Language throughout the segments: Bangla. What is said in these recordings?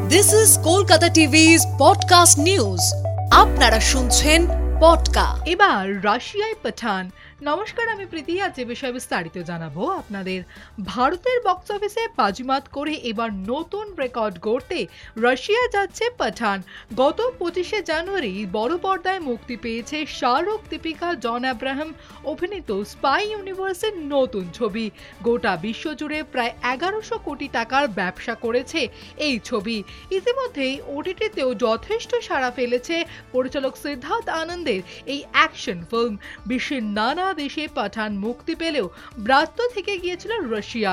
This is Kolkata TV's podcast news. আপনারা শুনছেন পডকা। এবার রাশিয়ায় পাঠান। নমস্কার, আমি প্রীতি। আজ যে বিষয়ে বিস্তারিত জানাবো আপনাদের। ভারতের বক্স অফিসে বাজিমাত করে এবার নতুন রেকর্ড গড়তে রাশিয়া যাচ্ছে পাঠান। গত 25শে জানুয়ারি বড় পর্দায় মুক্তি পেয়েছে শাহরুখ, দীপিকা, জন আব্রাহাম অভিনীত স্পাই ইউনিভার্সের নতুন ছবি। গোটা বিশ্বজুড়ে প্রায় 1100 কোটি টাকার ব্যবসা করেছে এই ছবি। ইতিমধ্যেই ওটিটিতেও যথেষ্ট সাড়া ফেলেছে পরিচালক সিদ্ধার্থ আনন্দের এই অ্যাকশন ফিল্ম। বিশ্বের নানা দেশে পাঠান মুক্তি পেলেও ব্রাত্য থেকে গিয়েছিল রাশিয়া।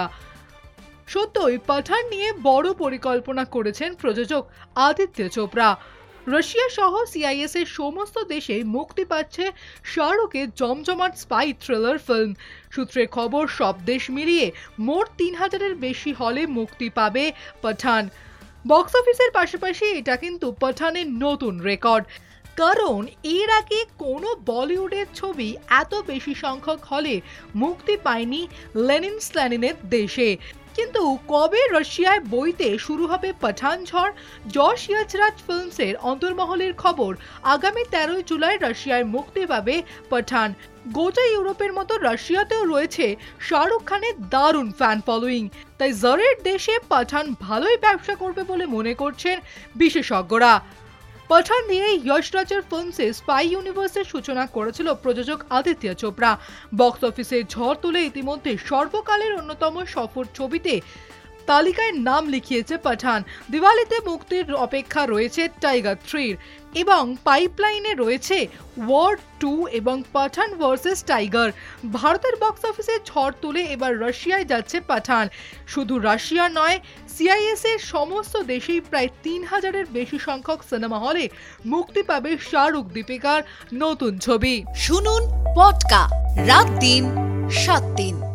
সত্যই পাঠান নিয়ে বড় পরিকল্পনা করেছেন প্রযোজক আদিত্য চোপড়া। রাশিয়া সহ সিআইএস এর সমস্ত দেশে মুক্তি পাচ্ছে শাহরুখের জমজমাট স্পাই থ্রিলার ফিল্ম। সূত্রের খবর, সব দেশ মিলিয়ে মোট 3000-এর বেশি হলে মুক্তি পাবে পাঠান। বক্স অফিসের পাশাপাশি এটা কিন্তু পাঠানের নতুন রেকর্ড, কারণ এর আগে কোনো বলিউডের ছবি এত বেশি সংখ্যক হলে মুক্তি পায়নি লেনিন স্ল্যানিনের দেশে। কিন্তু কবে রাশিয়ায় বইতে শুরু হবে পাঠান ঝড়? যশ ইয়াজরাজ ফিল্মসের অন্তর্মহলের খবর, আগামী 13 জুলাই রাশিয়ায় মুক্তি পাবে পাঠান। গোটা ইউরোপের মতো রাশিয়াতেও রয়েছে শাহরুখ খানের দারুণ ফ্যান ফলোয়িং, তাই জারের দেশে পাঠান ভালোই ব্যবসা করবে বলে মনে করছেন বিশেষজ্ঞরা। পাঠান দিয়ে যশরাজের ফিল্মসে স্পাই ইউনিভার্সের সূচনা করেছিল প্রযোজক আদিত্য চোপড়া। বক্স অফিসে ঝড় তুলে ইতিমধ্যে সর্বকালের অন্যতম সফল ছবিতে তালিকায় নাম লিখিয়েছে পাঠান। দিওয়ালিতে মুক্তির অপেক্ষা রয়েছে টাইগার 3 এবং পাইপলাইনে রয়েছে ওয়ার 2 এবং পাঠান ভার্সেস টাইগার। ভারতের বক্স অফিসে ঝড় তুলে এবার রাশিয়ায় যাচ্ছে পাঠান। শুধু রাশিয়া নয়, সিআইএস এর সমস্ত দেশেই প্রায় 3000-এর বেশি সংখ্যক সিনেমা হলে মুক্তি পাবে শাহরুখ, দীপিকার নতুন ছবি। শুনুন পডকা রাত দিন 7 দিন।